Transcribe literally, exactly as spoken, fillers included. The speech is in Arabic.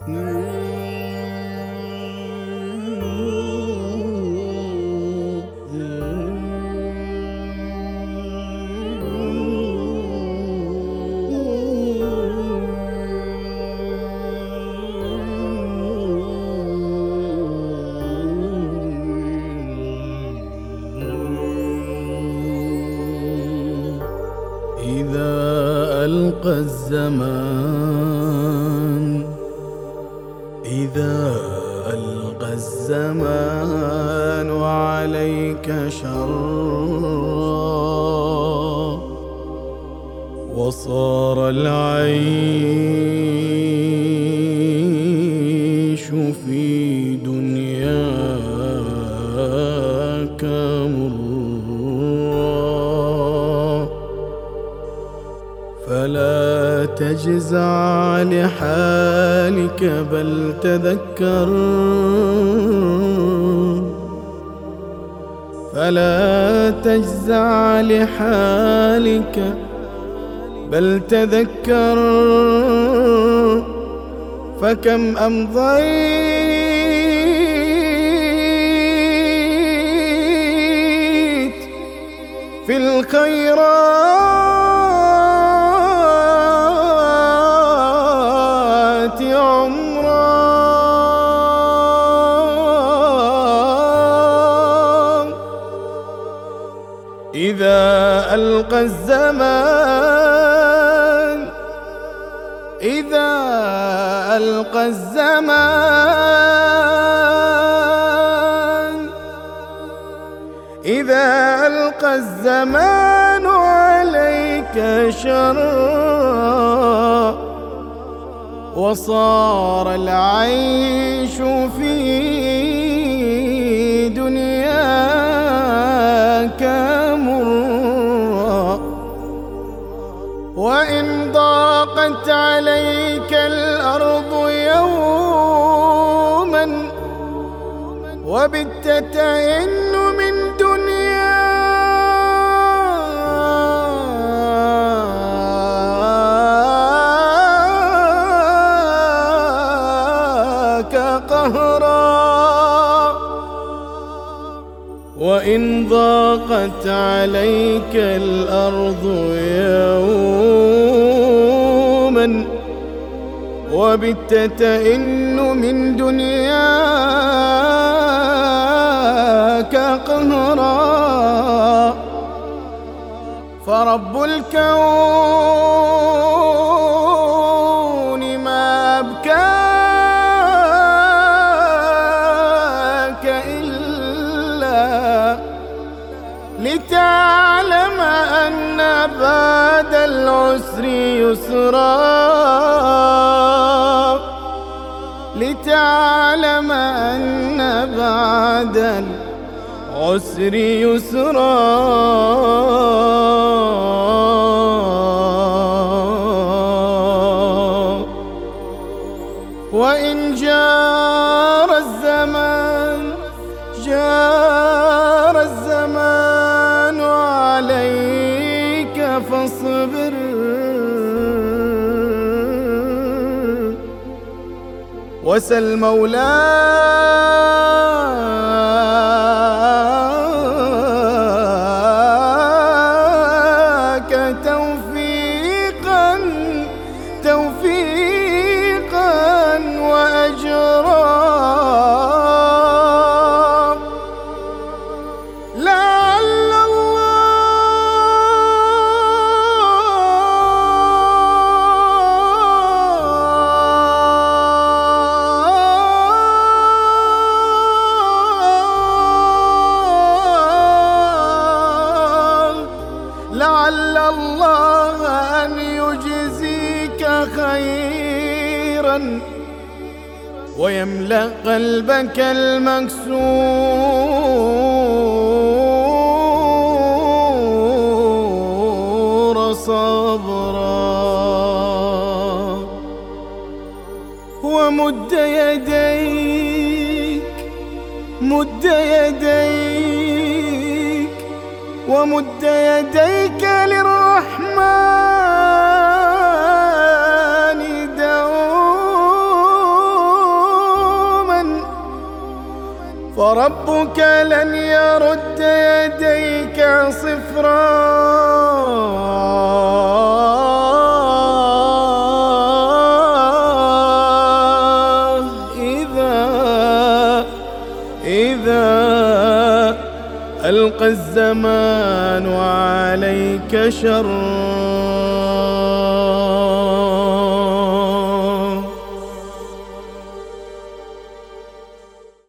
إذا ألقى الزمان إذا ألقى الزمان عليك شرا وصار العيش في دنياك مرا فلا تجزع لحالك بل تذكر فلا تجزع لحالك بل تذكر فكم أمضيت في الخيرات عمرا إذا ألقى الزمان إذا ألقى الزمان إذا ألقى الزمان عليك شرا وصار العيش في دنياك مرا وإن ضاقت عليك الأرض يوما وبت تئن من دنياك قهرا وإن ضاقت عليك الأرض يوما وبت تئن من دنياك قهرا فرب الكون ما أبكاك إلا لتعلم أن بعد العسر يسرا لتعلم أن بعد العسر يسرا وإن جار الزمان جار الزمان عليك فاصبر وسل مولاك توفيقا توفيقا وأجرا لعل لعل الله أن يجزيك خيرا ويملأ قلبك المكسور صبرا ومد يديك مد يديك ومد يديك للرحمن دعوه ربك لن يرد يديك صفرا إذا إذا ألقى الزمان عليك شرا.